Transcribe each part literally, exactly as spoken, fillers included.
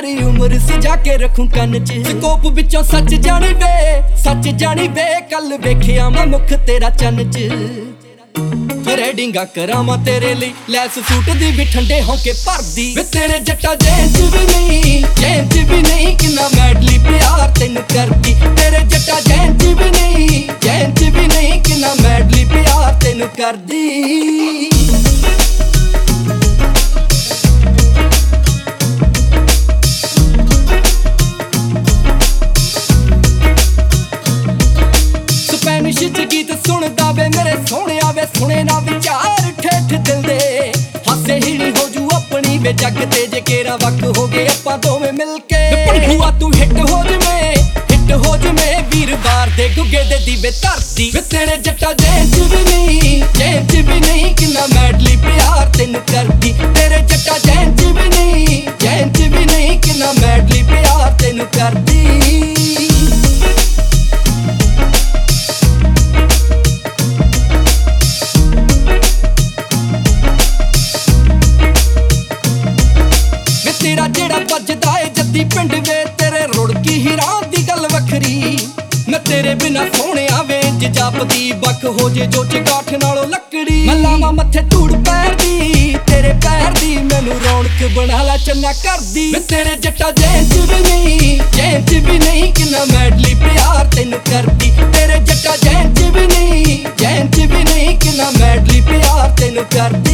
सारी उम्र सजा के रखूं कन च स्कोप विचों सच जानी वे सच जानी वे कल वेखिया मैं मुख तेरा चन च रेडिंगा करावां तेरे लिए लैस सूट दी भी ठंडे होके भरदी वे तेरे जट्टा जेंच भी नहीं जेंच भी नहीं किन्ना मैडली प्यार तैनू करदी तेरे जट्टा जेंच भी नहीं जेंच भी नहीं किन्ना मैडली प्यार तैनू करदी स्पैनिश च गीत सुनदा वे मेरे सोहणिया वे सुने ना विचार ठेठ दिल दे हासे हीणी हो जू अपनी वे जग ते जे केरा वक हो गए आपां दोवें मिल के भूआ तू हिट हो जवें हिट हो जवें वीर बार दे गुगे दे दीवे धरती वे तेरे जट्टा जेंच भी नहीं जेंच भी नहीं किन्ना मैडली प्यार तैनू करदी तेरे जट्टा जेंच भी नहीं जेंच भी नहीं किन्ना मैडली प्यार तैनू करदी तेरा जेड़ा बजदा है जद्दी पिंड वे तेरे रुड़की हीरां दी गल वखरी मैं तेरे बिना सोहणिया वे जापदी बख हो जे जो चिकाठ नालों लकड़ी मैं लावां मत्थे धूड़ पैर दी तेरे पैर दी मैनू रौनक बना ला चन्ना करदी वे तेरे जट्टा जेंच भी नहीं जेंच भी नहीं किन्ना मैडली प्यार तैनू करदी तेरे जट्टा जेंच भी नहीं जेंच भी नहीं किन्ना मैडली प्यार तैनू करदी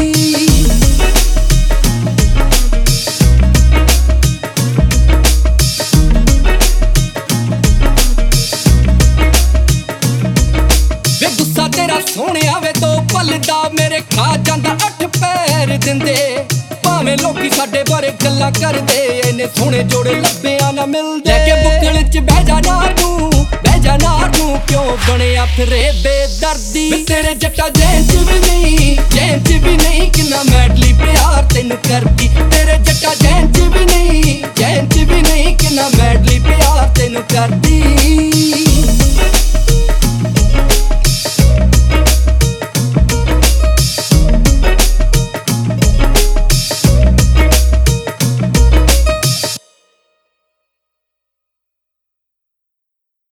तेरा सोहणिया वे दो पलदा मेरे खा जांदा अठ पैर दिंदे भावें लोकी साडे बारे गल्लां करदे इन्ने सोहणे जोड़े लब्बिया ना मिलदे लेके बुक्कल च बह जा नार नू बह जा नार नू क्यों बणिया फिरे बेदर्दी तेरे जट्टा जेंच भी नहीं जेंच भी नहीं किन्ना मैडली प्यार तैनू करदी तेरे जट्टा जेंच भी नहीं जेंच भी नहीं किन्ना मैडली प्यार तैनू करदी